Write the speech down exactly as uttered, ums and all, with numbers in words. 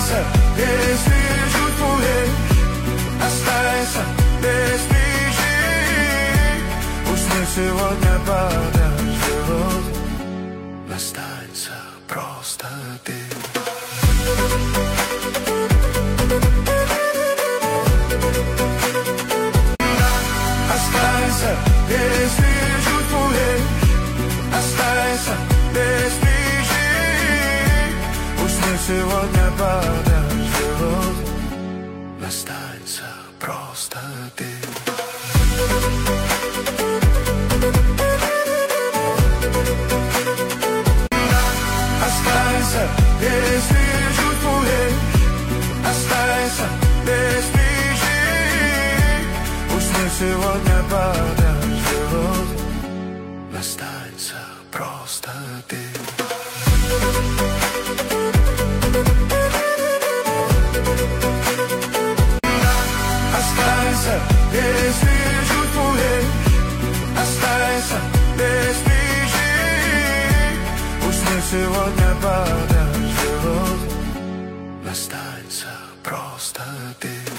Останься, если чувствуешь, останься, без причины. Пусть не сегодня подождет, останься просто ты. Останься, если чувствуешь, останься, без причины. Пусть не сегодня подождет, останься просто ты. Останься, если чувствуешь, останься, без причины. Пусть не сегодня подождет, останься просто ты. Останься, если чувствуешь, останься, без причины. Пусть не сегодня подождет, останься просто ты.